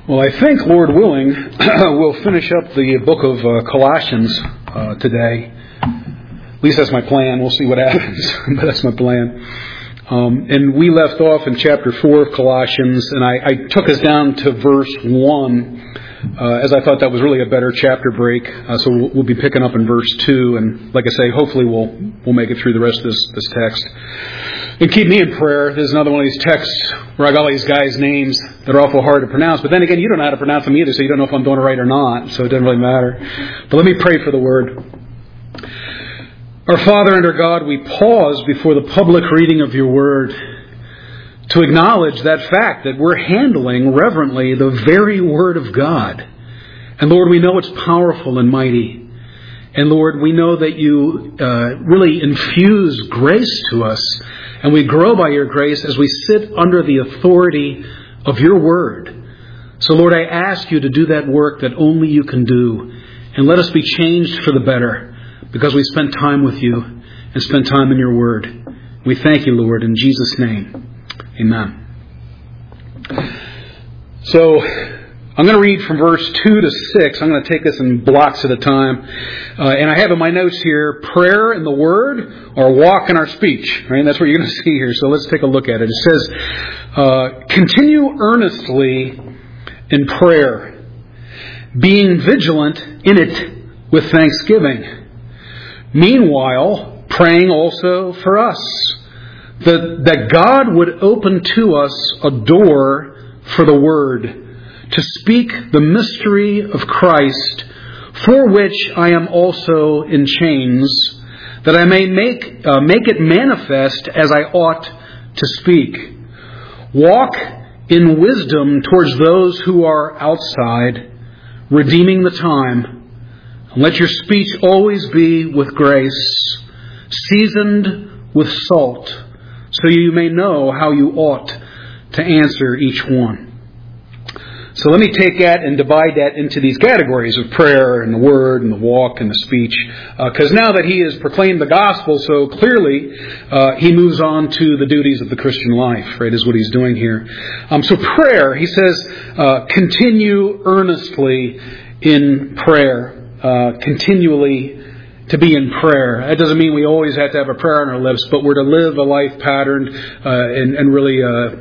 Well, I think, Lord willing, we'll finish up the book of Colossians today. At least that's my plan. We'll see what happens, but that's my plan. And we left off in chapter 4 of Colossians, and I took us down to verse 1, as I thought that was really a better chapter break. So we'll be picking up in verse 2, and like I say, hopefully we'll make it through the rest of this text. And keep me in prayer. There's another one of these texts where I got all these guys' names that are awful hard to pronounce. But then again, you don't know how to pronounce them either, so you don't know if I'm doing it right or not. So it doesn't really matter. But let me pray for the word. Our Father and our God, we pause before the public reading of your word to acknowledge that fact that we're handling reverently the very word of God. And Lord, we know it's powerful and mighty. And Lord, we know that you really infuse grace to us, and we grow by your grace as we sit under the authority of your word. So Lord, I ask you to do that work that only you can do, and let us be changed for the better, because we spent time with you and spent time in your word. We thank you, Lord, in Jesus' name. Amen. So, I'm going to read from verse 2 to 6. I'm going to take this in blocks at a time. And I have in my notes here, prayer in the word or walk in our speech. Right? And that's what you're going to see here. So let's take a look at it. It says, continue earnestly in prayer, being vigilant in it with thanksgiving. Meanwhile, praying also for us, that God would open to us a door for the word, to speak the mystery of Christ, for which I am also in chains, that I may make it manifest as I ought to speak. Walk in wisdom towards those who are outside, redeeming the time. And let your speech always be with grace, seasoned with salt, so you may know how you ought to answer each one. So let me take that and divide that into these categories of prayer and the word and the walk and the speech. Because now that he has proclaimed the gospel so clearly, he moves on to the duties of the Christian life, right, is what he's doing here. So prayer, he says, continue earnestly in prayer, continually to be in prayer. That doesn't mean we always have to have a prayer on our lips, but we're to live a life patterned and really,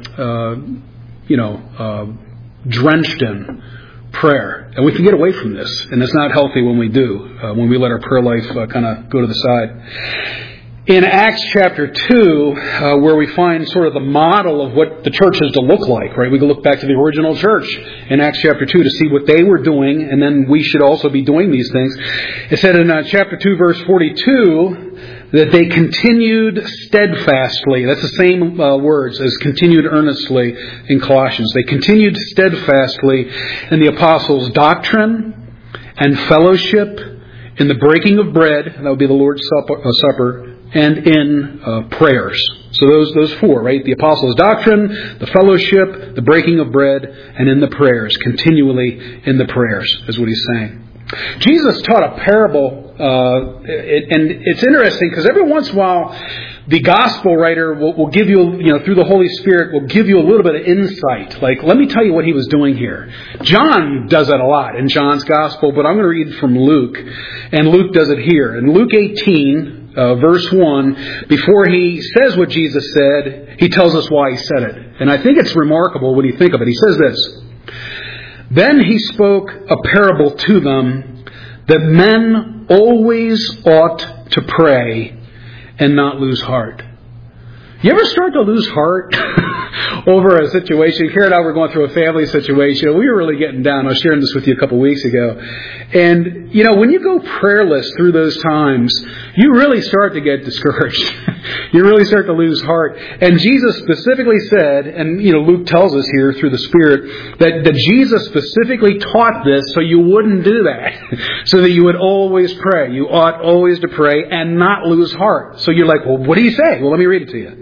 drenched in prayer. And we can get away from this. And it's not healthy when we do, when we let our prayer life kind of go to the side. In Acts chapter 2, where we find sort of the model of what the church is to look like, right? We can look back to the original church in Acts chapter 2 to see what they were doing, and then we should also be doing these things. It said in chapter 2, verse 42, that they continued steadfastly. That's the same words as continued earnestly in Colossians. They continued steadfastly in the apostles' doctrine and fellowship, in the breaking of bread, that would be the Lord's Supper, and in prayers. So those four, right? The apostles' doctrine, the fellowship, the breaking of bread, and in the prayers. Continually in the prayers, is what he's saying. Jesus taught a parable, and it's interesting because every once in a while the gospel writer will give you, through the Holy Spirit, will give you a little bit of insight. Like, let me tell you what he was doing here. John does that a lot in John's gospel, but I'm going to read from Luke, and Luke does it here. In Luke 18, verse 1, before he says what Jesus said, he tells us why he said it. And I think it's remarkable when you think of it. He says this: Then he spoke a parable to them, that men always ought to pray and not lose heart. You ever start to lose heart over a situation? Karen and I were going through a family situation. We were really getting down. I was sharing this with you a couple weeks ago. And, when you go prayerless through those times, you really start to get discouraged. You really start to lose heart. And Jesus specifically said, and, Luke tells us here through the Spirit, that Jesus specifically taught this so you wouldn't do that. So that you would always pray. You ought always to pray and not lose heart. So you're like, well, what do you say? Well, let me read it to you.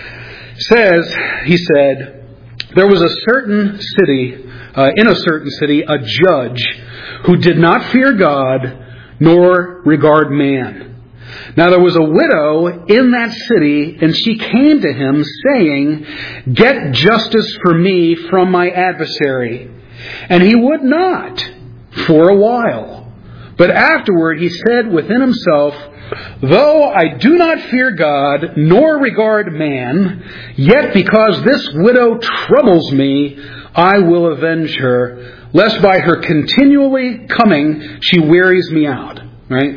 He said, there was in a certain city, a judge who did not fear God nor regard man. Now there was a widow in that city, and she came to him, saying, "Get justice for me from my adversary." And he would not for a while. But afterward he said within himself, "Though I do not fear God, nor regard man, yet because this widow troubles me, I will avenge her, lest by her continually coming she wearies me out." Right?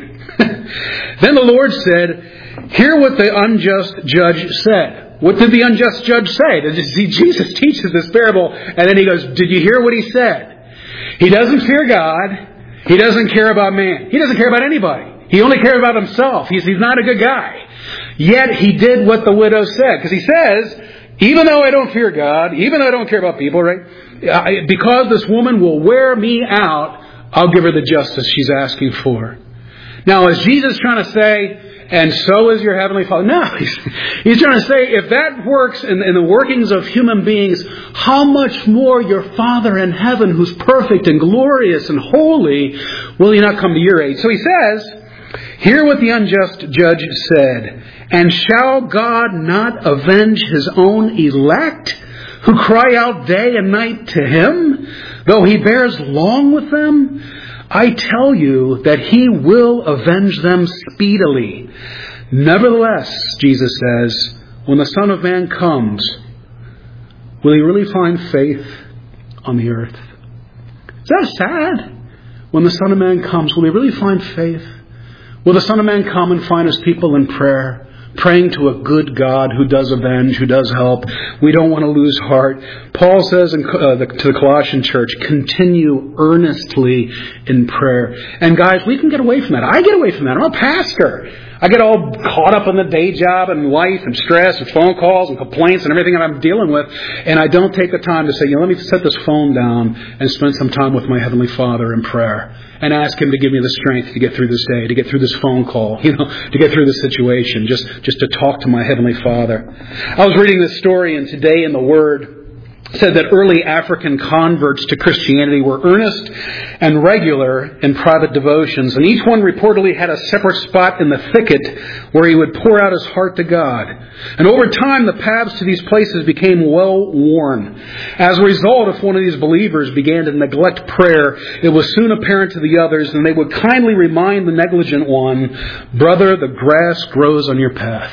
Then the Lord said, "Hear what the unjust judge said." What did the unjust judge say? Jesus teaches this parable, and then he goes, "Did you hear what he said?" He doesn't fear God. He doesn't care about man. He doesn't care about anybody. He only cares about himself. He's not a good guy. Yet he did what the widow said. Because he says, even though I don't fear God, even though I don't care about people, right? Because this woman will wear me out, I'll give her the justice she's asking for. Now, is Jesus trying to say, and so is your Heavenly Father? No, he's trying to say, if that works in the workings of human beings, how much more your Father in heaven, who's perfect and glorious and holy, will He not come to your aid? So he says, "Hear what the unjust judge said. And shall God not avenge His own elect, who cry out day and night to Him, though He bears long with them? I tell you that He will avenge them speedily. Nevertheless," Jesus says, "when the Son of Man comes, will He really find faith on the earth?" Is that sad? When the Son of Man comes, will He really find faith? Will the Son of Man come and find His people in prayer, praying to a good God who does avenge, who does help? We don't want to lose heart. Paul says to the Colossian church, continue earnestly in prayer. And guys, we can get away from that. I get away from that. I'm a pastor. I get all caught up in the day job and life and stress and phone calls and complaints and everything that I'm dealing with. And I don't take the time to say, let me set this phone down and spend some time with my Heavenly Father in prayer and ask Him to give me the strength to get through this day, to get through this phone call, to get through this situation, just to talk to my Heavenly Father. I was reading this story, and Today in the Word said that early African converts to Christianity were earnest and regular in private devotions, and each one reportedly had a separate spot in the thicket where he would pour out his heart to God. And over time, the paths to these places became well worn. As a result, if one of these believers began to neglect prayer, it was soon apparent to the others, and they would kindly remind the negligent one, "Brother, the grass grows on your path."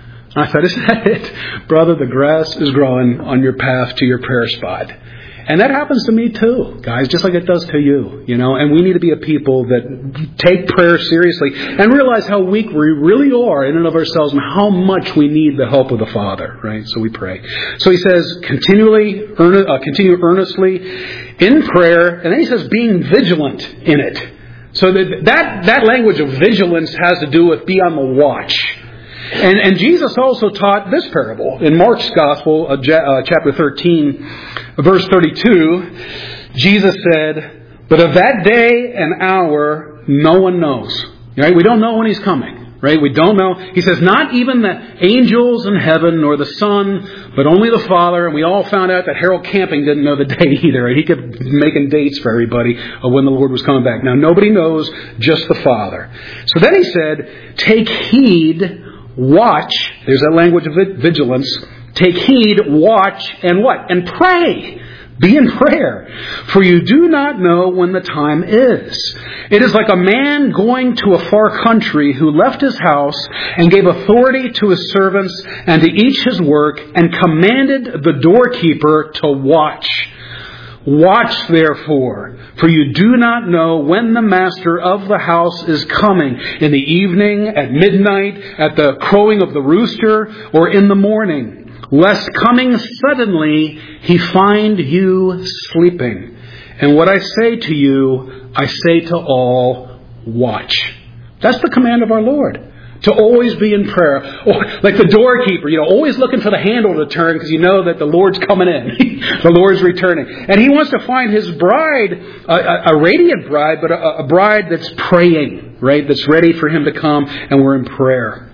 I thought, "Is that it? Brother, the grass is growing on your path to your prayer spot." And that happens to me too, guys, just like it does to you, and we need to be a people that take prayer seriously and realize how weak we really are in and of ourselves and how much we need the help of the Father, right? So we pray. So he says, continue earnestly in prayer, and then he says, being vigilant in it. So that language of vigilance has to do with be on the watch. And Jesus also taught this parable in Mark's Gospel, chapter 13, verse 32. Jesus said, "But of that day and hour no one knows." Right? We don't know when He's coming. Right? We don't know. He says, not even the angels in heaven nor the Son, but only the Father. And we all found out that Harold Camping didn't know the day either. He kept making dates for everybody of when the Lord was coming back. Now nobody knows, just the Father. So then He said, take heed, watch. There's that language of vigilance. Take heed, watch, and what? And pray. Be in prayer. For you do not know when the time is. It is like a man going to a far country who left his house and gave authority to his servants and to each his work and commanded the doorkeeper to watch. Watch therefore, for you do not know when the master of the house is coming, in the evening, at midnight, at the crowing of the rooster, or in the morning, lest coming suddenly he find you sleeping. And what I say to you, I say to all, watch. That's the command of our Lord. To always be in prayer. Or like the doorkeeper, always looking for the handle to turn because you know that the Lord's coming in. The Lord's returning. And He wants to find His bride, a radiant bride, but a bride that's praying, right? That's ready for Him to come, and we're in prayer.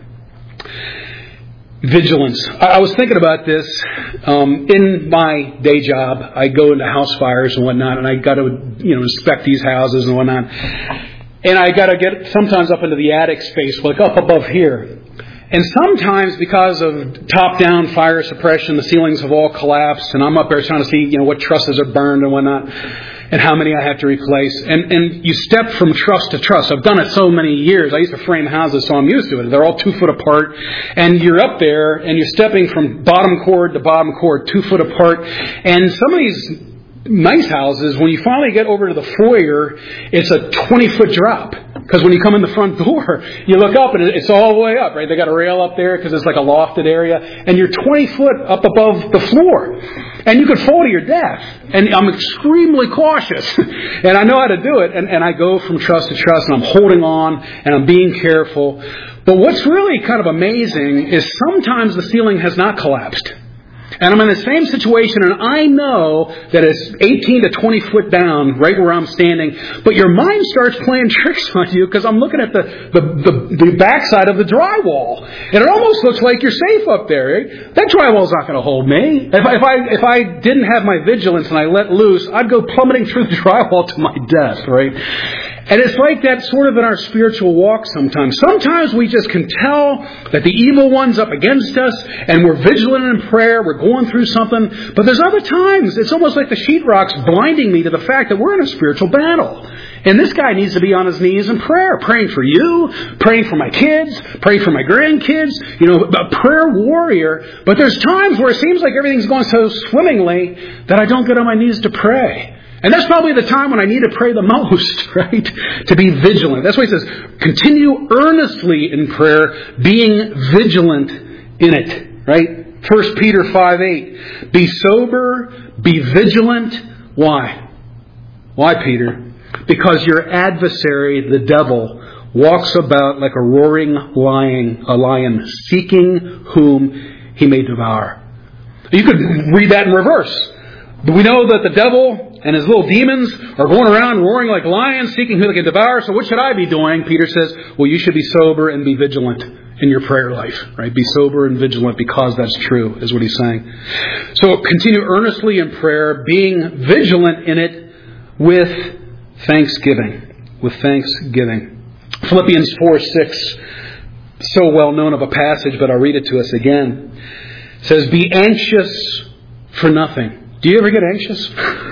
Vigilance. I was thinking about this. In my day job, I go into house fires and whatnot, and I got to, inspect these houses and whatnot. And I got to get sometimes up into the attic space, like up above here. And sometimes because of top-down fire suppression, the ceilings have all collapsed, and I'm up there trying to see, what trusses are burned and whatnot, and how many I have to replace. And you step from truss to truss. I've done it so many years. I used to frame houses, so I'm used to it. They're all 2 foot apart, and you're up there, and you're stepping from bottom cord to bottom cord, 2 foot apart. And some of these nice houses, when you finally get over to the foyer, it's a 20-foot drop. Because when you come in the front door, you look up and it's all the way up, right? They got a rail up there because it's like a lofted area. And you're 20 foot up above the floor. And you could fall to your death. And I'm extremely cautious. And I know how to do it. And I go from truss to truss and I'm holding on and I'm being careful. But what's really kind of amazing is sometimes the ceiling has not collapsed. And I'm in the same situation, and I know that it's 18 to 20 foot down, right where I'm standing. But your mind starts playing tricks on you because I'm looking at the backside of the drywall, and it almost looks like you're safe up there. Right? That drywall's not going to hold me. If I didn't have my vigilance and I let loose, I'd go plummeting through the drywall to my death. Right? And it's like that sort of in our spiritual walk sometimes. Sometimes we just can tell that the evil one's up against us and we're vigilant in prayer, we're going through something. But there's other times, it's almost like the sheetrock's blinding me to the fact that we're in a spiritual battle. And this guy needs to be on his knees in prayer, praying for you, praying for my kids, praying for my grandkids, a prayer warrior. But there's times where it seems like everything's going so swimmingly that I don't get on my knees to pray. And that's probably the time when I need to pray the most, right? To be vigilant. That's why he says, continue earnestly in prayer, being vigilant in it, right? 1 Peter 5:8. Be sober, be vigilant. Why? Why, Peter? Because your adversary, the devil, walks about like a roaring lion, seeking whom he may devour. You could read that in reverse. We know that the devil and his little demons are going around roaring like lions, seeking who they can devour. So what should I be doing? Peter says, well, you should be sober and be vigilant in your prayer life, right? Be sober and vigilant because that's true, is what he's saying. So continue earnestly in prayer, being vigilant in it with thanksgiving. With thanksgiving. Philippians 4:6, so well known of a passage, but I'll read it to us again. It says, be anxious for nothing. Do you ever get anxious?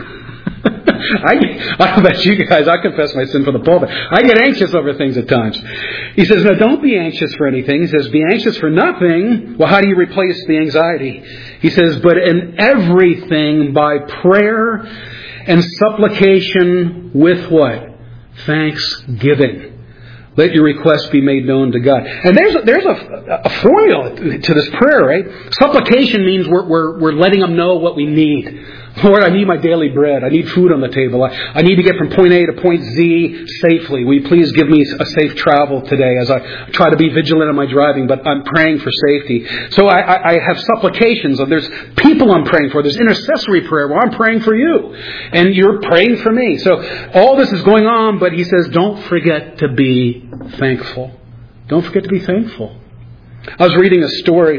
I don't know about you guys. I confess my sin for the pulpit. I get anxious over things at times. He says, no, don't be anxious for anything. He says, be anxious for nothing. Well, how do you replace the anxiety? He says, but in everything by prayer and supplication with what? Thanksgiving. Let your requests be made known to God. And there's a formula to this prayer, right? Supplication means we're letting Him know what we need. Lord, I need my daily bread. I need food on the table. I need to get from point A to point Z safely. Will you please give me a safe travel today as I try to be vigilant in my driving, but I'm praying for safety. So I have supplications. There's people I'm praying for. There's intercessory prayer where I'm praying for you. And you're praying for me. So all this is going on, but he says, don't forget to be thankful. Don't forget to be thankful. I was reading a story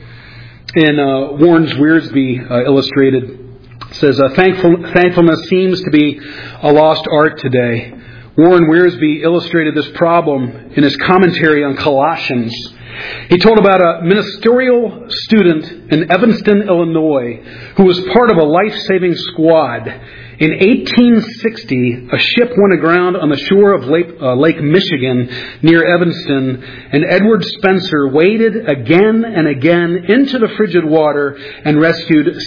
in Warren Wiersbe Illustrated. It says, thankfulness seems to be a lost art today. Warren Wiersbe illustrated this problem in his commentary on Colossians. He told about a ministerial student in Evanston, Illinois, who was part of a life-saving squad. In 1860, a ship went aground on the shore of Lake Michigan near Evanston, and Edward Spencer waded again and again into the frigid water and rescued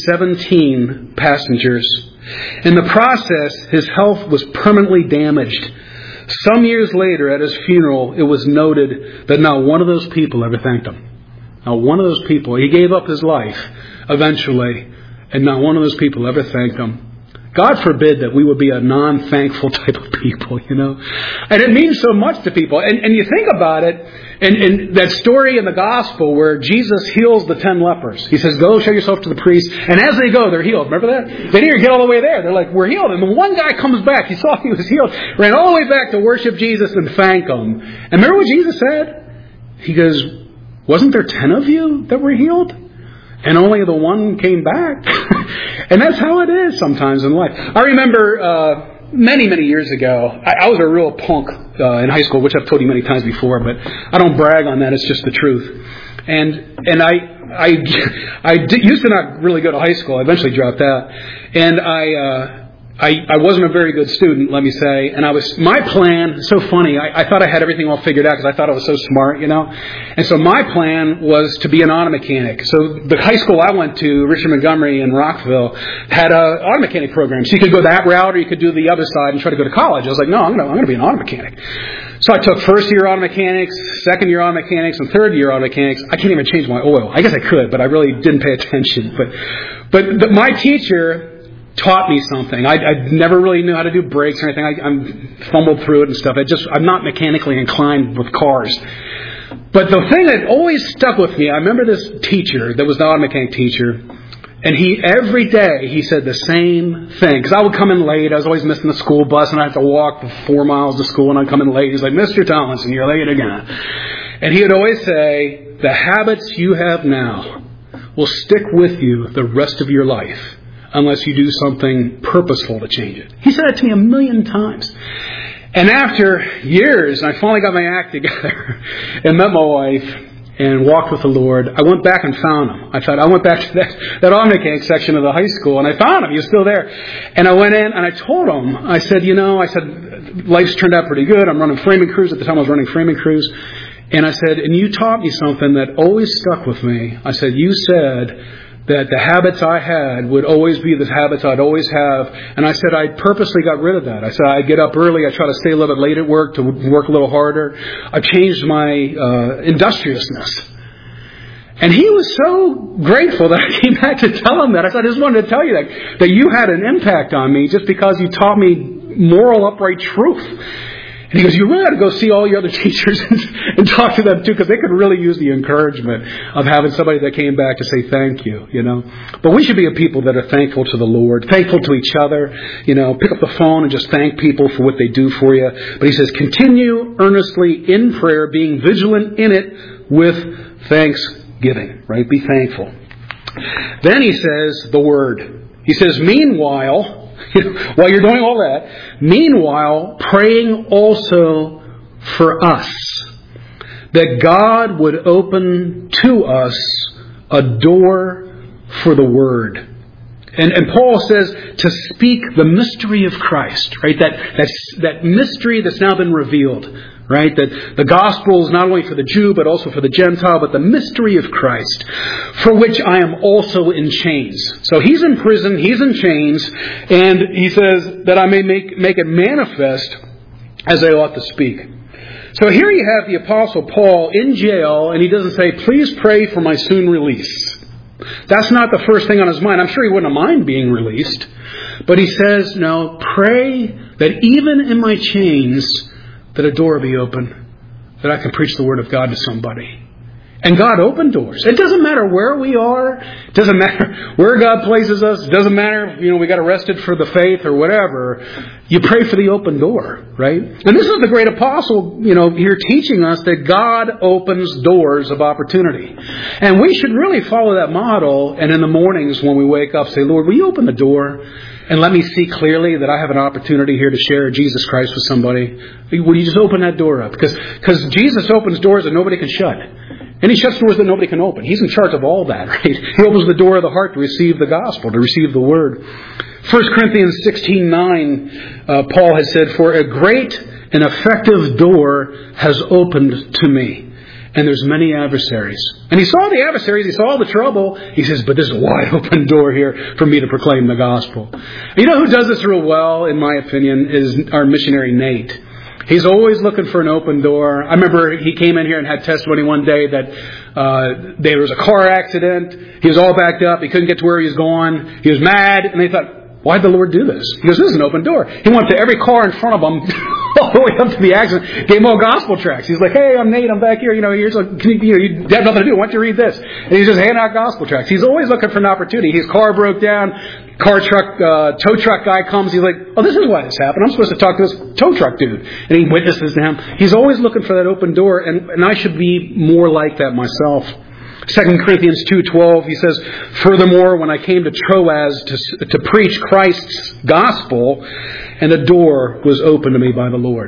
17 passengers. In the process, his health was permanently damaged. Some years later, at his funeral, it was noted that not one of those people ever thanked him. Not one of those people. He gave up his life eventually, and not one of those people ever thanked him. God forbid that we would be a non-thankful type of people, And it means so much to people. And you think about it, and that story in the gospel where Jesus heals the 10 lepers. He says, go show yourself to the priest. And as they go, they're healed. Remember that? They didn't even get all the way there. They're like, we're healed. And the one guy comes back. He saw he was healed. Ran all the way back to worship Jesus and thank him. And remember what Jesus said? He goes, wasn't there 10 of you that were healed? And only the one came back. And that's how it is sometimes in life. I remember many, many years ago, I was a real punk in high school, which I've told you many times before, but I don't brag on that. It's just the truth. And I used to not really go to high school. I eventually dropped out. And I wasn't a very good student, let me say. And my plan, so funny, I thought I had everything all figured out because I thought I was so smart, And so my plan was to be an auto mechanic. So the high school I went to, Richard Montgomery in Rockville, had an auto mechanic program. So you could go that route or you could do the other side and try to go to college. I was like, no, I'm going to be an auto mechanic. So I took first year auto mechanics, second year auto mechanics, and third year auto mechanics. I can't even change my oil. I guess I could, but I really didn't pay attention. But my teacher taught me something. I never really knew how to do brakes or anything. I fumbled through it and stuff. I'm not mechanically inclined with cars. But the thing that always stuck with me, I remember this teacher that was the auto mechanic teacher, and every day he said the same thing. Because I would come in late. I was always missing the school bus, and I had to walk the 4 miles to school, and I'd come in late. He's like, Mr. Tomlinson, you're late again. And he would always say, the habits you have now will stick with you the rest of your life unless you do something purposeful to change it. He said that to me 1,000,000 times. And after years, I finally got my act together and met my wife and walked with the Lord. I went back and found him. I went back to that auto mechanic section of the high school, and I found him. He was still there. And I went in and I told him, I said, life's turned out pretty good. I'm running Freeman Crews. At the time I was running Freeman Crews. And I said, and you taught me something that always stuck with me. I said, you said that the habits I had would always be the habits I'd always have. And I said, I purposely got rid of that. I said, I get up early. I try to stay a little bit late at work to work a little harder. I changed my industriousness. And he was so grateful that I came back to tell him that. I said, I just wanted to tell you that you had an impact on me just because you taught me moral, upright truth. And he goes, you really ought to go see all your other teachers and talk to them too, because they could really use the encouragement of having somebody that came back to say thank you, But we should be a people that are thankful to the Lord, thankful to each other, pick up the phone and just thank people for what they do for you. But he says, continue earnestly in prayer, being vigilant in it with thanksgiving, right? Be thankful. Then he says the word. He says, meanwhile, while you're doing all that, meanwhile, praying also for us, that God would open to us a door for the Word. And Paul says to speak the mystery of Christ, right? That mystery that's now been revealed, right? That the gospel is not only for the Jew, but also for the Gentile, but the mystery of Christ, for which I am also in chains. So he's in prison, he's in chains, and he says that I may make it manifest as I ought to speak. So here you have the Apostle Paul in jail, and he doesn't say, please pray for my soon release. That's not the first thing on his mind. I'm sure he wouldn't mind being released. But he says, no, pray that even in my chains, that a door be open, that I can preach the Word of God to somebody. And God opened doors. It doesn't matter where we are. It doesn't matter where God places us. It doesn't matter if we got arrested for the faith or whatever. You pray for the open door, right? And this is the great apostle, here teaching us that God opens doors of opportunity. And we should really follow that model. And in the mornings when we wake up, say, Lord, will you open the door and let me see clearly that I have an opportunity here to share Jesus Christ with somebody? Will you just open that door up? Because Jesus opens doors that nobody can shut. And he shuts doors that nobody can open. He's in charge of all that, right? He opens the door of the heart to receive the gospel, to receive the word. 1 Corinthians 16:9, Paul has said, for a great and effective door has opened to me. And there's many adversaries. And he saw the adversaries, he saw the trouble. He says, but there's a wide open door here for me to proclaim the gospel. And you know who does this real well, in my opinion, is our missionary Nate. He's always looking for an open door. I remember he came in here and had testimony one day that there was a car accident. He was all backed up. He couldn't get to where he was going. He was mad. And they thought, why'd the Lord do this? He goes, this is an open door. He went to every car in front of him all the way up to the accident. Gave them all gospel tracts. He's like, hey, I'm Nate. I'm back here. Here's you have nothing to do. Why don't you read this? And he's just handing out gospel tracts. He's always looking for an opportunity. His car broke down. Tow truck guy comes. He's like, oh, this is why this happened. I'm supposed to talk to this tow truck dude. And he witnesses to him. He's always looking for that open door. And I should be more like that myself. 2 Corinthians 2:12, he says, furthermore, when I came to Troas to preach Christ's gospel, and a door was opened to me by the Lord.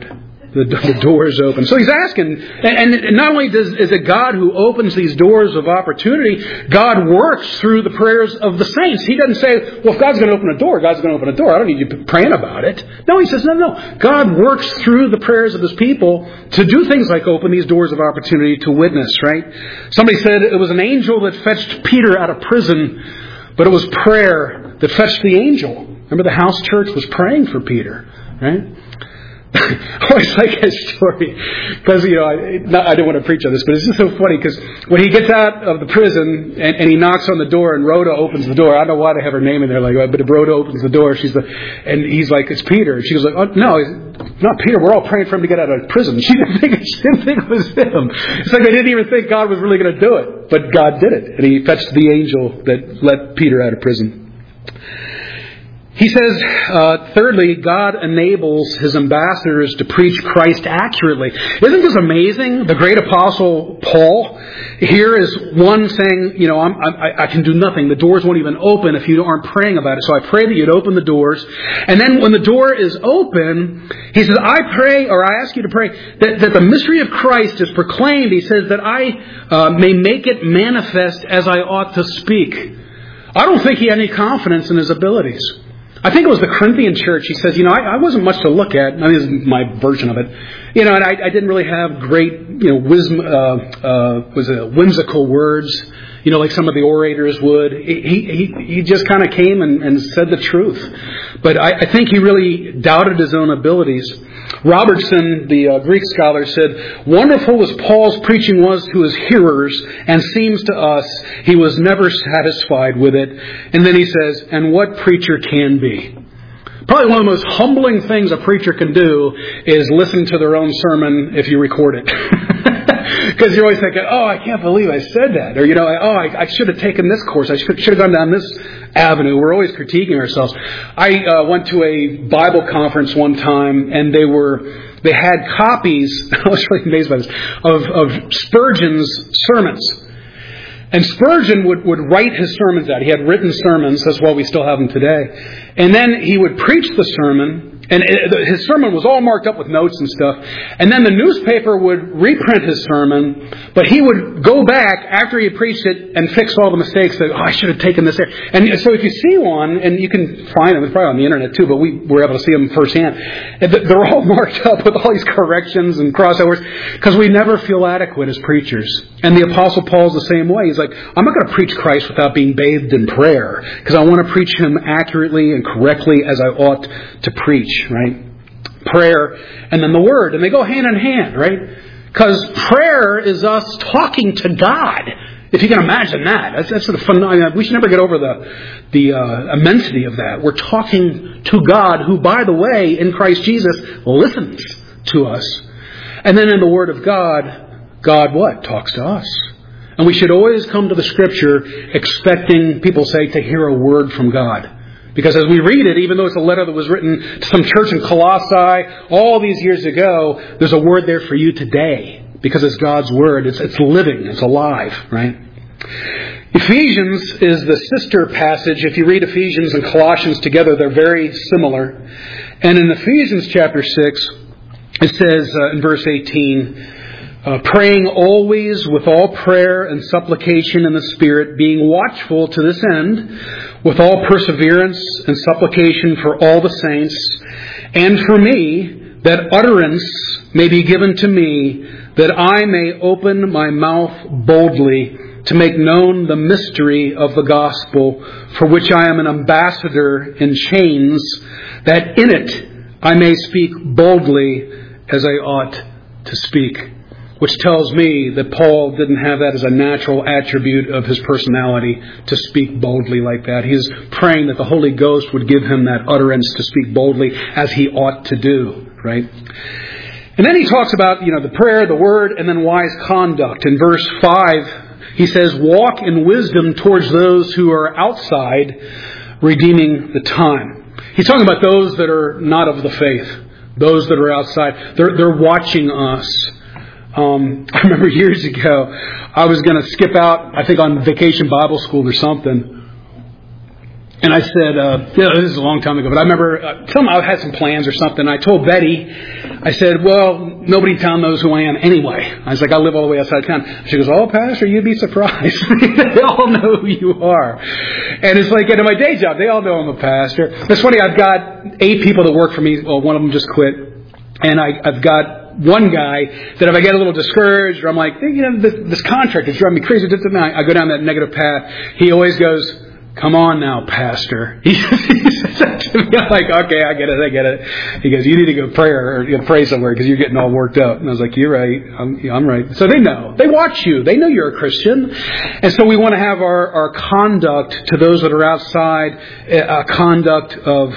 the doors open. So he's asking, and not only is it God who opens these doors of opportunity, God works through the prayers of the saints. He doesn't say, well, if God's going to open a door, God's going to open a door. I don't need you praying about it. No, he says, no. God works through the prayers of his people to do things like open these doors of opportunity to witness, right? Somebody said it was an angel that fetched Peter out of prison, but it was prayer that fetched the angel. Remember, the house church was praying for Peter, right? I always like that story because, I don't want to preach on this, but it's just so funny because when he gets out of the prison and he knocks on the door and Rhoda opens the door. I don't know why they have her name in there like that, but Rhoda opens the door. And he's like, it's Peter. And she goes like, oh, no, it's not Peter. We're all praying for him to get out of prison. She didn't think it was him. It's like they didn't even think God was really going to do it, but God did it. And he fetched the angel that let Peter out of prison. He says, thirdly, God enables his ambassadors to preach Christ accurately. Isn't this amazing? The great apostle Paul here is one saying, I can do nothing. The doors won't even open if you aren't praying about it. So I pray that you'd open the doors. And then when the door is open, he says, I pray, or I ask you to pray, that the mystery of Christ is proclaimed. He says that I may make it manifest as I ought to speak. I don't think he had any confidence in his abilities. I think it was the Corinthian church. He says, I wasn't much to look at. I mean, this is my version of it. And I didn't really have great, whimsical words, like some of the orators would. He just kind of came and said the truth. But I think he really doubted his own abilities. Robertson, the Greek scholar, said, wonderful as Paul's preaching was to his hearers and seems to us, he was never satisfied with it. And then he says, and what preacher can be? Probably one of the most humbling things a preacher can do is listen to their own sermon if you record it. Because you're always thinking, oh, I can't believe I said that. Or, I should have taken this course. I should have gone down this avenue. We're always critiquing ourselves. I went to a Bible conference one time, and they had copies, I was really amazed by this, of Spurgeon's sermons. And Spurgeon would write his sermons out. He had written sermons. That's why we still have them today. And then he would preach the sermon. And his sermon was all marked up with notes and stuff. And then the newspaper would reprint his sermon. But he would go back after he preached it and fix all the mistakes. That, I should have taken this there. And so if you see one, and you can find them, it's probably on the internet too, but we were able to see them firsthand. They're all marked up with all these corrections and crossovers. Because we never feel adequate as preachers. And the Apostle Paul's the same way. He's like, I'm not going to preach Christ without being bathed in prayer. Because I want to preach Him accurately and correctly as I ought to preach. Right? Prayer and then the Word. And they go hand in hand, right? Because prayer is us talking to God. If you can imagine that. That's sort of fun. We should never get over the immensity of that. We're talking to God, who, by the way, in Christ Jesus, listens to us. And then in the Word of God, God what? Talks to us. And we should always come to the Scripture expecting, people say, to hear a word from God. Because as we read it, even though it's a letter that was written to some church in Colossae all these years ago, there's a word there for you today. Because it's God's word. It's living. It's alive, right? Ephesians is the sister passage. If you read Ephesians and Colossians together, they're very similar. And in Ephesians chapter 6, it says in verse 18, praying always with all prayer and supplication in the Spirit, being watchful to this end, with all perseverance and supplication for all the saints, and for me, that utterance may be given to me, that I may open my mouth boldly to make known the mystery of the gospel, for which I am an ambassador in chains, that in it I may speak boldly as I ought to speak. Which tells me that Paul didn't have that as a natural attribute of his personality to speak boldly like that. He's praying that the Holy Ghost would give him that utterance to speak boldly as he ought to do, right? And then he talks about, the prayer, the word, and then wise conduct. In verse 5, he says, walk in wisdom towards those who are outside, redeeming the time. He's talking about those that are not of the faith, those that are outside. They're watching us. I remember years ago, I was going to skip out, I think on Vacation Bible School or something. And I said, this is a long time ago, but I remember telling I had some plans or something. I told Betty, I said, well, nobody in town knows who I am anyway. I was like, I live all the way outside town. She goes, oh, Pastor, you'd be surprised. They all know who you are. And it's like, in my day job, they all know I'm a pastor. It's funny, I've got 8 people that work for me. Well, one of them just quit. And I've got one guy that if I get a little discouraged or I'm like, this contract is driving me crazy, I go down that negative path. He always goes, come on now, Pastor. He says that to me. I'm like, okay, I get it. He goes, you need to go pray somewhere because you're getting all worked up. And I was like, you're right. I'm right. So they know. They watch you. They know you're a Christian. And so we want to have our conduct to those that are outside, a conduct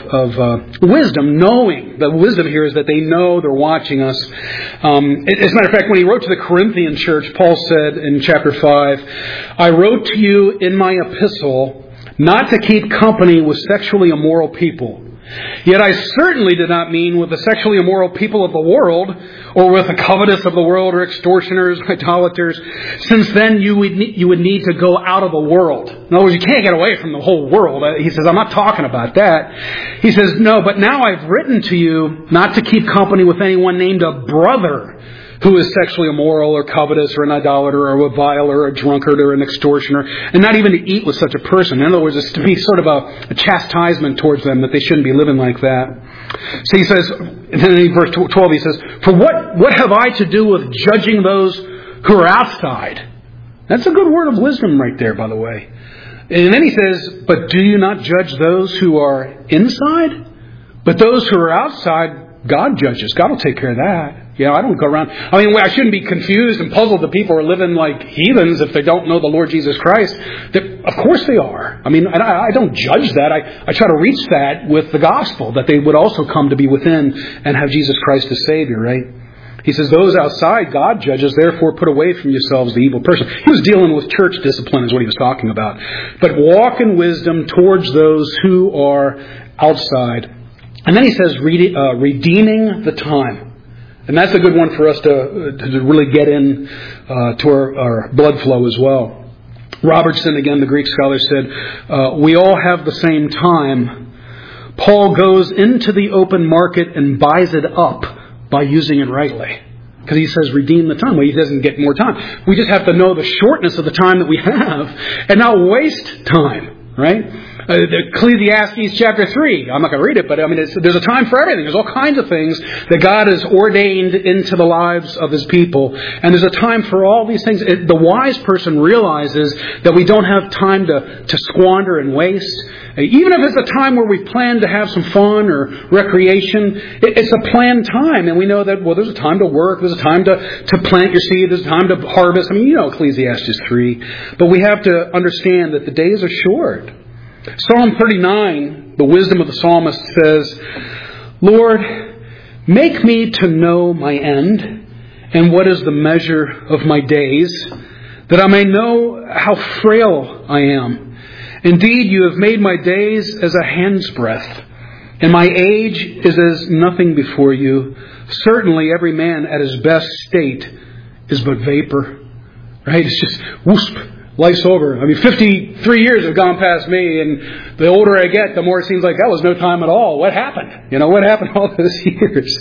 of wisdom, knowing. The wisdom here is that they know they're watching us. As a matter of fact, when he wrote to the Corinthian church, Paul said in chapter 5, I wrote to you in my epistle not to keep company with sexually immoral people. Yet I certainly did not mean with the sexually immoral people of the world, or with the covetous of the world, or extortioners, idolaters, since then you would need to go out of the world. In other words, you can't get away from the whole world. He says, I'm not talking about that. He says, no, but now I've written to you not to keep company with anyone named a brother who is sexually immoral or covetous or an idolater or a reviler or a drunkard or an extortioner, and not even to eat with such a person. In other words, it's to be sort of a chastisement towards them that they shouldn't be living like that. So he says, and then in verse 12 he says, for what have I to do with judging those who are outside? That's a good word of wisdom right there, by the way. And then he says, but do you not judge those who are inside? But those who are outside, God judges. God will take care of that. I don't go around. I shouldn't be confused and puzzled that people are living like heathens if they don't know the Lord Jesus Christ. Of course they are. I don't judge that. I try to reach that with the gospel, that they would also come to be within and have Jesus Christ as Savior, right? He says, those outside God judges, therefore put away from yourselves the evil person. He was dealing with church discipline is what he was talking about. But walk in wisdom towards those who are outside. And then he says, redeeming the time. And that's a good one for us to really get in to our blood flow as well. Robertson, again, the Greek scholar, said, we all have the same time. Paul goes into the open market and buys it up by using it rightly. Because he says, redeem the time. Well, he doesn't get more time. We just have to know the shortness of the time that we have and not waste time, right? Ecclesiastes chapter 3. I'm not going to read it, but there's a time for everything. There's all kinds of things that God has ordained into the lives of His people. And there's a time for all these things. The wise person realizes that we don't have time to squander and waste. Even if it's a time where we plan to have some fun or recreation, it's a planned time. And we know that, there's a time to work, there's a time to plant your seed, there's a time to harvest. Ecclesiastes 3. But we have to understand that the days are short. Psalm 39, the wisdom of the psalmist says, Lord, make me to know my end and what is the measure of my days, that I may know how frail I am. Indeed, you have made my days as a hand's breadth, and my age is as nothing before you. Certainly every man at his best state is but vapor. Right? It's just whoosp. Life's over. 53 years have gone past me, and the older I get, the more it seems like that was no time at all. What happened? What happened all those years?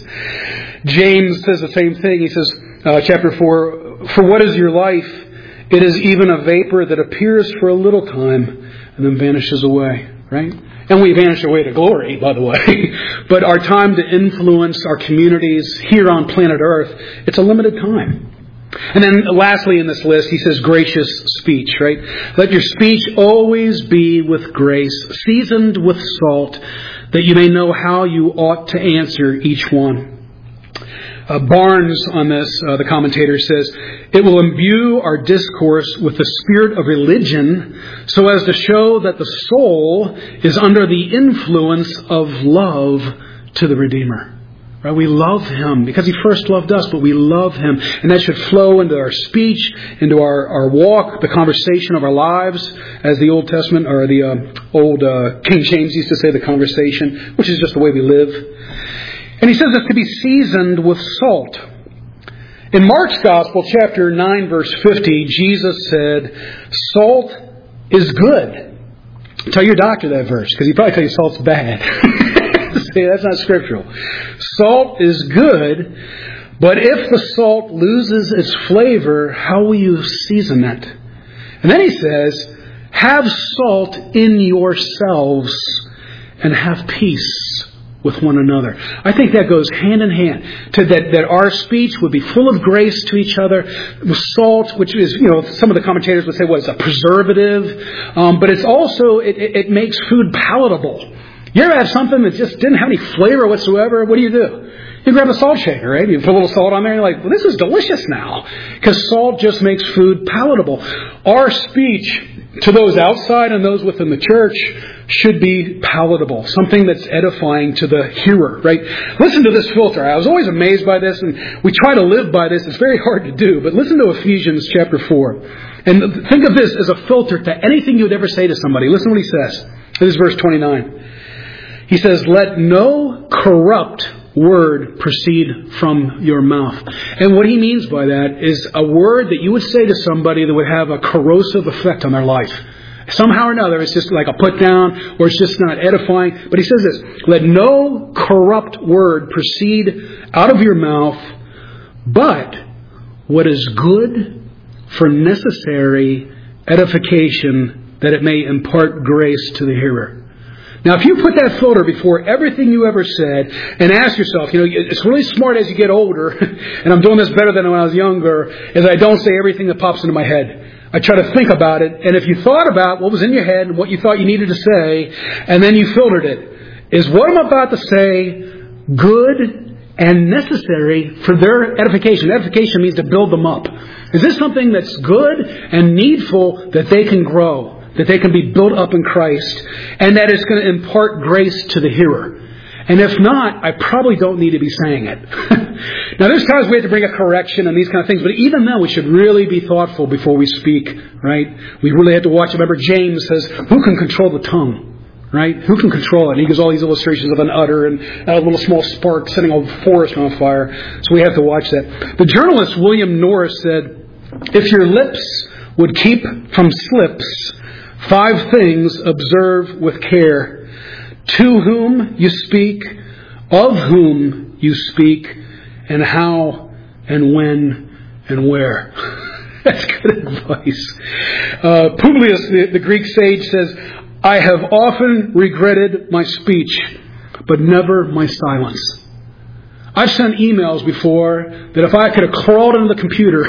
James says the same thing. He says, chapter 4, for what is your life? It is even a vapor that appears for a little time and then vanishes away. Right? And we vanish away to glory, by the way. But our time to influence our communities here on planet Earth, it's a limited time. And then lastly in this list, he says gracious speech, right? Let your speech always be with grace, seasoned with salt, that you may know how you ought to answer each one. Barnes on this, the commentator says, it will imbue our discourse with the spirit of religion so as to show that the soul is under the influence of love to the Redeemer. Right? We love Him because He first loved us, but we love Him. And that should flow into our speech, into our walk, the conversation of our lives, as the Old Testament, or the old King James used to say, the conversation, which is just the way we live. And he says it's to be seasoned with salt. In Mark's Gospel, chapter 9, verse 50, Jesus said, salt is good. Tell your doctor that verse, because he'd probably tell you salt's bad. See, that's not scriptural. Salt is good, but if the salt loses its flavor, how will you season it? And then he says, have salt in yourselves and have peace with one another. I think that goes hand in hand. That our speech would be full of grace to each other. Salt, which is, some of the commentators would say, it's a preservative. But it's also, it makes food palatable. You ever have something that just didn't have any flavor whatsoever? What do? You grab a salt shaker, right? You put a little salt on there and you're like, well, this is delicious now. Because salt just makes food palatable. Our speech to those outside and those within the church should be palatable. Something that's edifying to the hearer, right? Listen to this filter. I was always amazed by this, and we try to live by this. It's very hard to do. But listen to Ephesians chapter 4. And think of this as a filter to anything you would ever say to somebody. Listen to what he says. This is verse 29. He says, let no corrupt word proceed from your mouth. And what he means by that is a word that you would say to somebody that would have a corrosive effect on their life. Somehow or another, it's just like a put down, or it's just not edifying. But he says this, let no corrupt word proceed out of your mouth, but what is good for necessary edification, that it may impart grace to the hearer. Now, if you put that filter before everything you ever said and ask yourself, it's really smart as you get older, and I'm doing this better than when I was younger, is I don't say everything that pops into my head. I try to think about it, and if you thought about what was in your head and what you thought you needed to say, and then you filtered it, is what I'm about to say good and necessary for their edification? Edification means to build them up. Is this something that's good and needful that they can grow? That they can be built up in Christ, and that it's going to impart grace to the hearer. And if not, I probably don't need to be saying it. Now, there's times we have to bring a correction and these kind of things, but even then we should really be thoughtful before we speak, right? We really have to watch. Remember, James says, who can control the tongue? Right? Who can control it? And he gives all these illustrations of an udder and a little small spark setting a forest on fire. So we have to watch that. The journalist William Norris said, if your lips would keep from slips, 5 things observe with care. To whom you speak, of whom you speak, and how, and when, and where. That's good advice. Publius, the Greek sage, says, I have often regretted my speech, but never my silence. I've sent emails before that if I could have crawled into the computer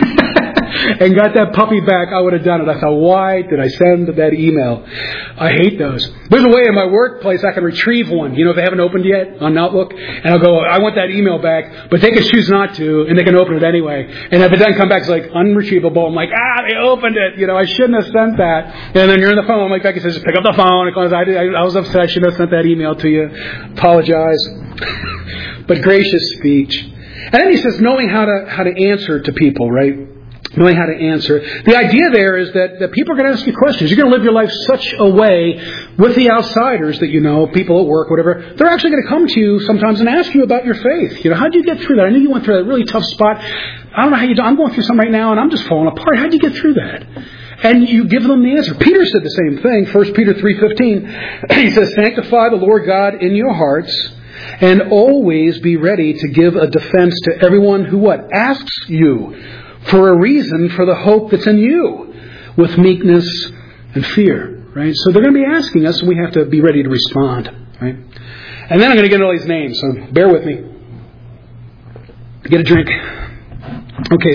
and got that puppy back, I would have done it. I thought, why did I send that email? I hate those. There's a way in my workplace I can retrieve one, if they haven't opened yet on Outlook. And I'll go, I want that email back, but they can choose not to, and they can open it anyway. And if it doesn't come back, it's like unretrievable. I'm like, they opened it. I shouldn't have sent that. And then you're on the phone. Like Becky says, just pick up the phone. Because I was upset. I shouldn't have sent that email to you. Apologize. But gracious speech. And then he says, knowing how to answer to people, right? Knowing how to answer. The idea there is that people are going to ask you questions. You're going to live your life such a way with the outsiders that people at work, whatever. They're actually going to come to you sometimes and ask you about your faith. How did you get through that? I know you went through a really tough spot. I don't know how you do. I'm going through something right now and I'm just falling apart. How did you get through that? And you give them the answer. Peter said the same thing. 1 Peter 3:15. He says, sanctify the Lord God in your hearts and always be ready to give a defense to everyone who asks you for a reason for the hope that's in you with meekness and fear, right? So they're going to be asking us and we have to be ready to respond, right? And then I'm going to get all these names, so bear with me. Get a drink. Okay,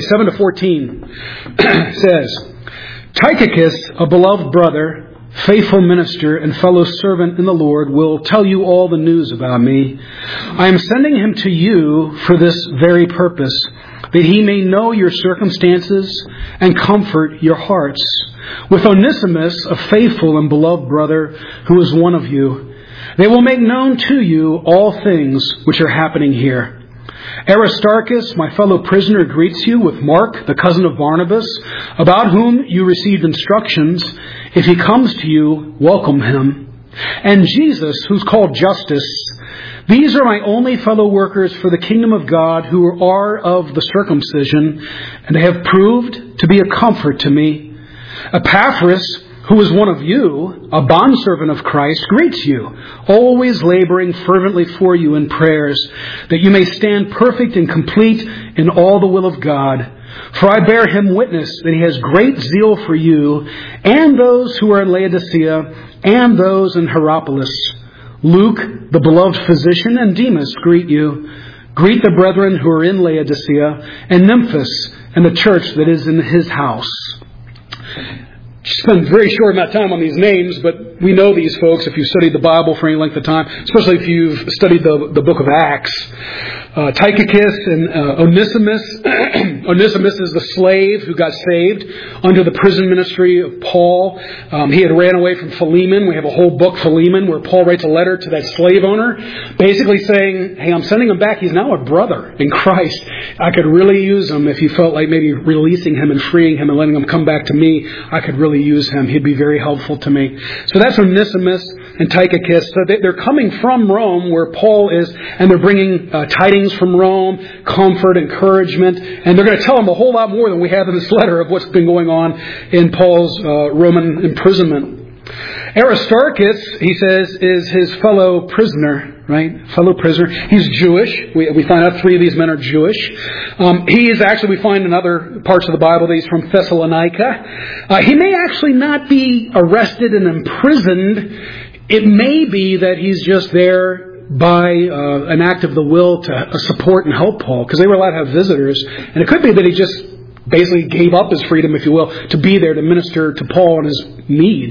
7-14 says, Tychicus, a beloved brother, faithful minister and fellow servant in the Lord, will tell you all the news about me. I am sending him to you for this very purpose, that he may know your circumstances and comfort your hearts. With Onesimus, a faithful and beloved brother, who is one of you, they will make known to you all things which are happening here. Aristarchus, my fellow prisoner, greets you with Mark, the cousin of Barnabas, about whom you received instructions. If he comes to you, welcome him. And Jesus, who's called Justus. These are my only fellow workers for the kingdom of God who are of the circumcision, and they have proved to be a comfort to me. Epaphras, who is one of you, a bondservant of Christ, greets you, always laboring fervently for you in prayers, that you may stand perfect and complete in all the will of God. For I bear him witness that he has great zeal for you, and those who are in Laodicea, and those in Hierapolis. Luke, the beloved physician, and Demas greet you. Greet the brethren who are in Laodicea, and Nymphas, and the church that is in his house. Spend a very short amount of time on these names, but we know these folks if you've studied the Bible for any length of time, especially if you've studied the book of Acts. Tychicus and Onesimus. Onesimus is the slave who got saved under the prison ministry of Paul. He had ran away from Philemon. We have a whole book, Philemon, where Paul writes a letter to that slave owner, basically saying, hey, I'm sending him back. He's now a brother in Christ. I could really use him if you felt like maybe releasing him and freeing him and letting him come back to me. I could really use him. He'd be very helpful to me. So that's Onesimus and Tychicus. So they're coming from Rome where Paul is, and they're bringing tidings from Rome, comfort, encouragement, and they're going to tell him a whole lot more than we have in this letter of what's been going on in Paul's Roman imprisonment. Aristarchus, he says, is his fellow prisoner, right? Fellow prisoner. He's Jewish. We find out 3 of these men are Jewish. He is actually, we find in other parts of the Bible that he's from Thessalonica. He may actually not be arrested and imprisoned. It may be that he's just there by an act of the will to support and help Paul, because they were allowed to have visitors. And it could be that he just basically gave up his freedom, if you will, to be there to minister to Paul in his need,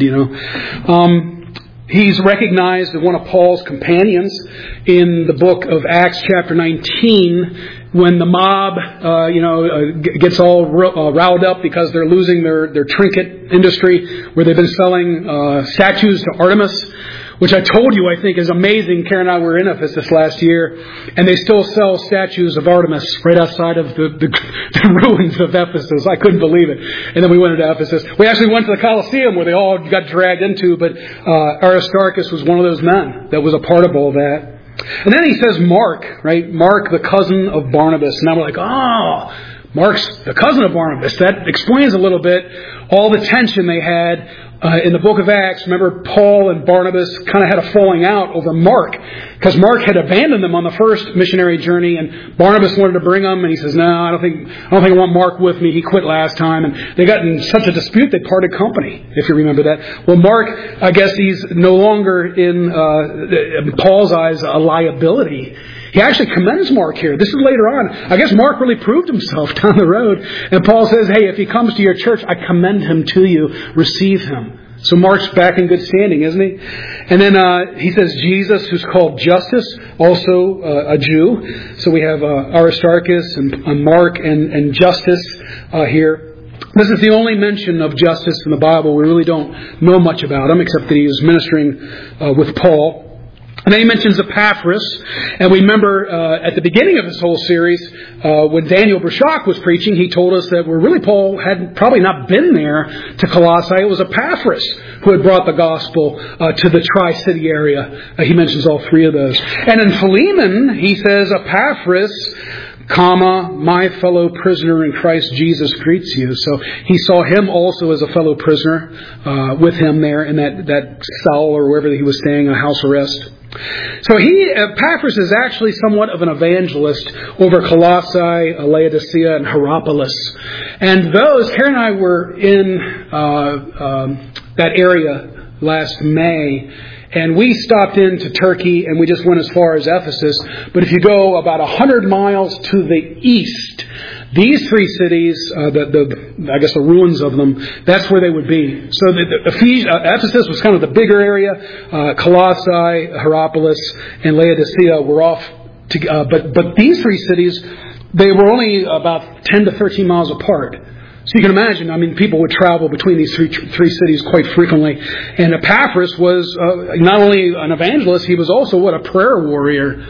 He's recognized as one of Paul's companions in the book of Acts chapter 19 when the mob, gets all riled up because they're losing their trinket industry where they've been selling statues to Artemis, which I told you I think is amazing. Karen and I were in Ephesus last year, and they still sell statues of Artemis right outside of the ruins of Ephesus. I couldn't believe it. And then we went into Ephesus. We actually went to the Colosseum where they all got dragged into, but Aristarchus was one of those men that was a part of all that. And then he says Mark, right? Mark, the cousin of Barnabas. Now we're like, Mark's the cousin of Barnabas. That explains a little bit all the tension they had in the book of Acts. Remember, Paul and Barnabas kind of had a falling out over Mark, because Mark had abandoned them on the first missionary journey, and Barnabas wanted to bring him, and he says, "No, I don't think I want Mark with me. He quit last time." And they got in such a dispute they parted company, if you remember that. Well, Mark, I guess he's no longer in Paul's eyes a liability. He actually commends Mark here. This is later on. I guess Mark really proved himself down the road. And Paul says, hey, if he comes to your church, I commend him to you. Receive him. So Mark's back in good standing, isn't he? And then he says Jesus, who's called Justus, also a Jew. So we have Aristarchus and Mark and Justus here. This is the only mention of Justus in the Bible. We really don't know much about him, except that he was ministering with Paul. And then he mentions Epaphras. And we remember at the beginning of this whole series, when Daniel Brashak was preaching, he told us that Paul had probably not been there to Colossae. It was Epaphras who had brought the gospel to the Tri-City area. He mentions all 3 of those. And in Philemon, he says, Epaphras, my fellow prisoner in Christ Jesus greets you. So he saw him also as a fellow prisoner with him there in that cell or wherever he was staying, a house arrest. So Epaphras is actually somewhat of an evangelist over Colossae, Laodicea, and Hierapolis. And Karen and I were in that area last May, and we stopped into Turkey, and we just went as far as Ephesus. But if you go about 100 miles to the east, these 3 cities, I guess the ruins of them, that's where they would be. So Ephesus was kind of the bigger area. Colossae, Hierapolis, and Laodicea were off. But these 3 cities, they were only about 10 to 13 miles apart. So you can imagine, people would travel between these three cities quite frequently. And Epaphras was not only an evangelist, he was also, a prayer warrior.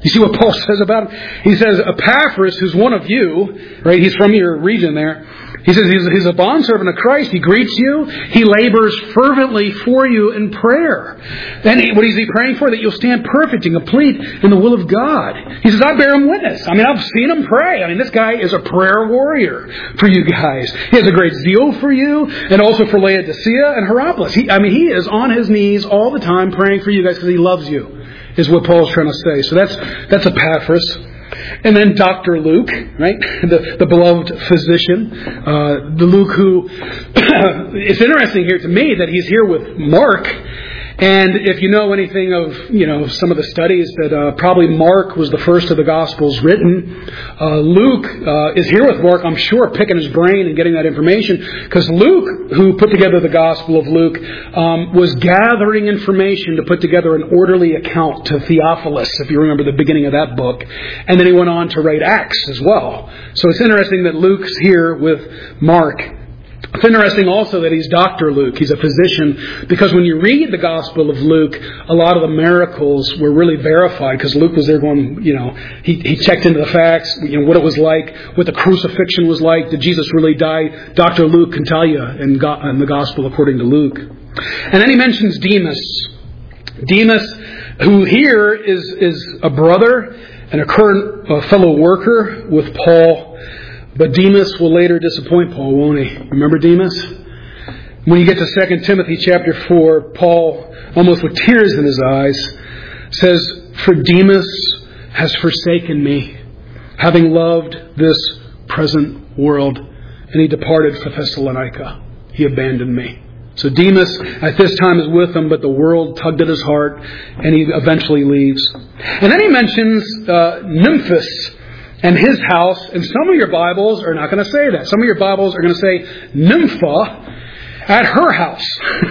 You see what Paul says about him? He says, Epaphras, who's one of you, right? He's from your region there. He says he's a bondservant of Christ. He greets you. He labors fervently for you in prayer. Then what is he praying for? That you'll stand perfect and complete in the will of God. He says, I bear him witness. I mean, I've seen him pray. I mean, this guy is a prayer warrior for you guys. He has a great zeal for you and also for Laodicea and Hierapolis. He is on his knees all the time praying for you guys because he loves you, is what Paul's trying to say. So that's Epaphras. And then Dr. Luke, right? The beloved physician. The Luke who, it's interesting here to me that he's here with Mark. And if you know anything of, some of the studies that probably Mark was the first of the Gospels written. Luke is here with Mark, I'm sure, picking his brain and getting that information. Because Luke, who put together the Gospel of Luke, was gathering information to put together an orderly account to Theophilus, if you remember the beginning of that book. And then he went on to write Acts as well. So it's interesting that Luke's here with Mark. It's interesting also that he's Dr. Luke. He's a physician, because when you read the Gospel of Luke, a lot of the miracles were really verified, because Luke was there going, he checked into the facts, what it was like, what the crucifixion was like. Did Jesus really die? Dr. Luke can tell you in the Gospel according to Luke. And then he mentions Demas. Demas, who here is a brother and a current fellow worker with Paul. But Demas will later disappoint Paul, won't he? Remember Demas? When you get to 2 Timothy chapter 4, Paul, almost with tears in his eyes, says, For Demas has forsaken me, having loved this present world, and he departed for Thessalonica. He abandoned me. So Demas at this time is with them, but the world tugged at his heart, and he eventually leaves. And then he mentions Nymphas and his house, and some of your Bibles are not going to say that. Some of your Bibles are going to say Nympha at her house.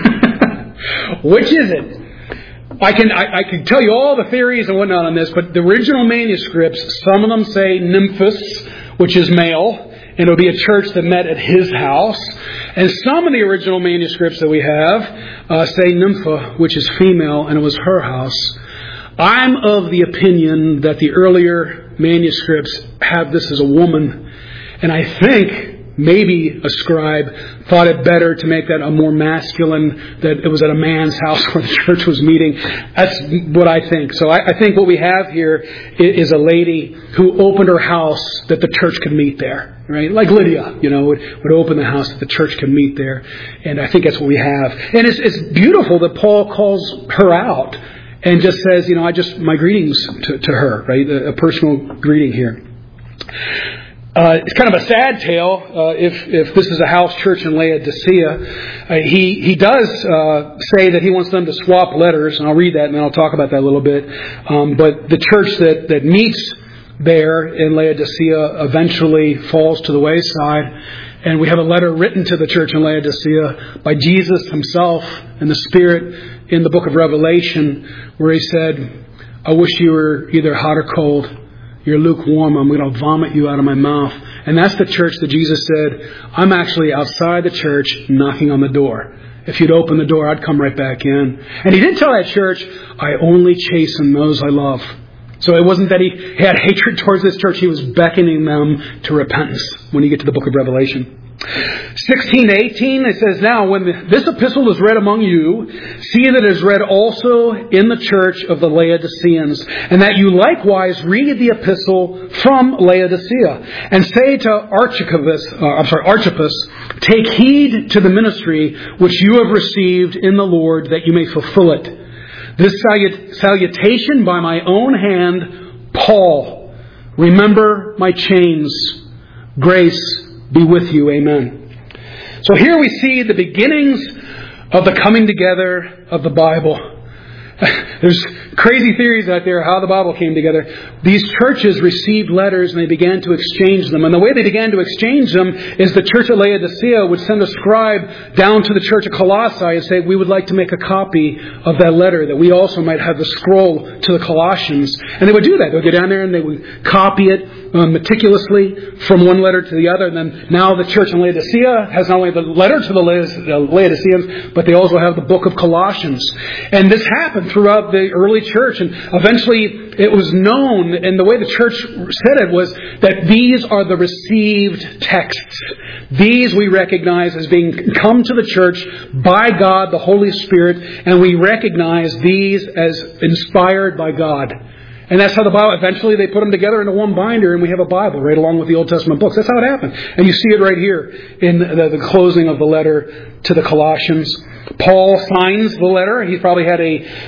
Which is it? I can tell you all the theories and whatnot on this, but the original manuscripts, some of them say Nymphas, which is male, and it'll be a church that met at his house. And some of the original manuscripts that we have say Nympha, which is female, and it was her house. I'm of the opinion that the earlier manuscripts have this as a woman, and I think maybe a scribe thought it better to make that a more masculine, that it was at a man's house where the church was meeting. That's what I think. So I think what we have here is a lady who opened her house that the church could meet there, right? Like Lydia, would open the house that the church could meet there. And I think that's what we have. And it's beautiful that Paul calls her out and just says, my greetings to her, right? A personal greeting here. It's kind of a sad tale if this is a house church in Laodicea. He does say that he wants them to swap letters, and I'll read that and then I'll talk about that a little bit. But the church that meets there in Laodicea eventually falls to the wayside. And we have a letter written to the church in Laodicea by Jesus himself and the Spirit in the book of Revelation, where he said, I wish you were either hot or cold. You're lukewarm. I'm going to vomit you out of my mouth. And that's the church that Jesus said, I'm actually outside the church knocking on the door. If you'd open the door, I'd come right back in. And he did tell that church, I only chasten those I love. So it wasn't that he had hatred towards this church. He was beckoning them to repentance when you get to the book of Revelation. 16:18, it says, Now, when this epistle is read among you, see that it is read also in the church of the Laodiceans, and that you likewise read the epistle from Laodicea, and say to Archippus, take heed to the ministry which you have received in the Lord, that you may fulfill it. This salutation by my own hand, Paul. Remember my chains. Grace be with you. Amen. So here we see the beginnings of the coming together of the Bible. There's crazy theories out there how the Bible came together. These churches received letters and they began to exchange them. And the way they began to exchange them is the church at Laodicea would send a scribe down to the church of Colossae and say, we would like to make a copy of that letter, that we also might have the scroll to the Colossians. And they would do that. They would go down there and they would copy it meticulously from one letter to the other. And then now the church in Laodicea has not only the letter to the Laodiceans, but they also have the book of Colossians. And this happened throughout the early church. And eventually it was known, and the way the church said it was that these are the received texts. These we recognize as being come to the church by God, the Holy Spirit, and we recognize these as inspired by God. And that's how the Bible, eventually they put them together into one binder and we have a Bible right along with the Old Testament books. That's how it happened. And you see it right here in the closing of the letter to the Colossians. Paul signs the letter. He probably had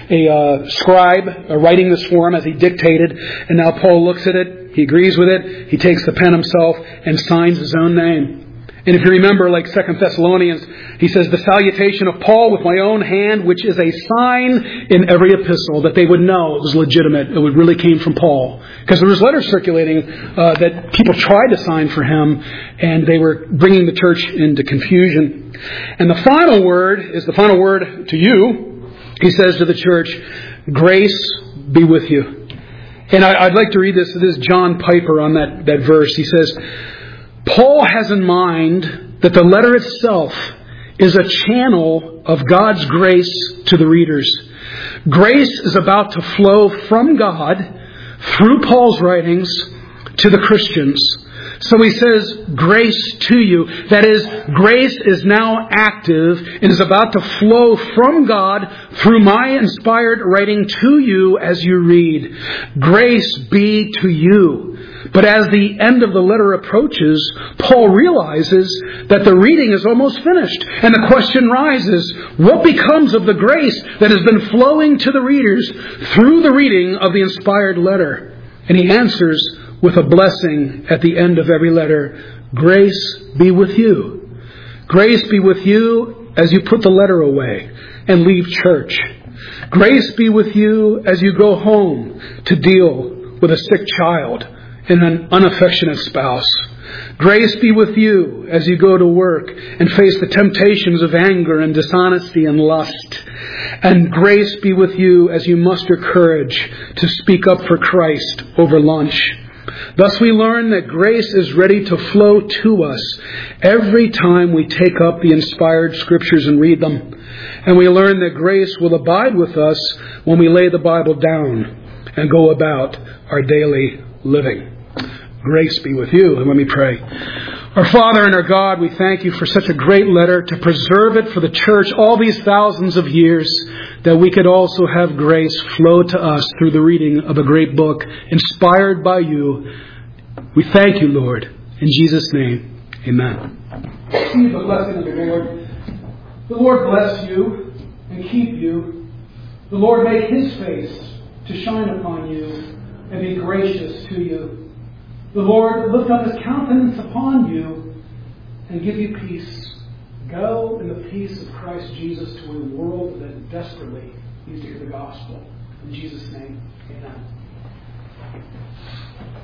a scribe writing this for him as he dictated. And now Paul looks at it. He agrees with it. He takes the pen himself and signs his own name. And if you remember, like 2 Thessalonians, he says, the salutation of Paul with my own hand, which is a sign in every epistle, that they would know it was legitimate. It really came from Paul. Because there was letters circulating that people tried to sign for him, and they were bringing the church into confusion. And the final word is the final word to you. He says to the church, grace be with you. And I'd like to read this. This is John Piper on that verse. He says, Paul has in mind that the letter itself is a channel of God's grace to the readers. Grace is about to flow from God through Paul's writings to the Christians. So he says, grace to you. That is, grace is now active and is about to flow from God through my inspired writing to you as you read. Grace be to you. But as the end of the letter approaches, Paul realizes that the reading is almost finished. And the question rises, what becomes of the grace that has been flowing to the readers through the reading of the inspired letter? And he answers with a blessing at the end of every letter, grace be with you. Grace be with you as you put the letter away and leave church. Grace be with you as you go home to deal with a sick child and an unaffectionate spouse. Grace be with you as you go to work and face the temptations of anger and dishonesty and lust. And grace be with you as you muster courage to speak up for Christ over lunch. Thus we learn that grace is ready to flow to us every time we take up the inspired Scriptures and read them. And we learn that grace will abide with us when we lay the Bible down and go about our daily living. Grace be with you. And let me pray. Our Father and our God, we thank you for such a great letter, to preserve it for the church all these thousands of years, that we could also have grace flow to us through the reading of a great book inspired by you. We thank you, Lord. In Jesus' name, amen. Receive the blessing of the Lord. The Lord bless you and keep you. The Lord make His face to shine upon you and be gracious to you. The Lord lift up His countenance upon you and give you peace. Go in the peace of Christ Jesus to a world that desperately needs to hear the gospel. In Jesus' name, amen.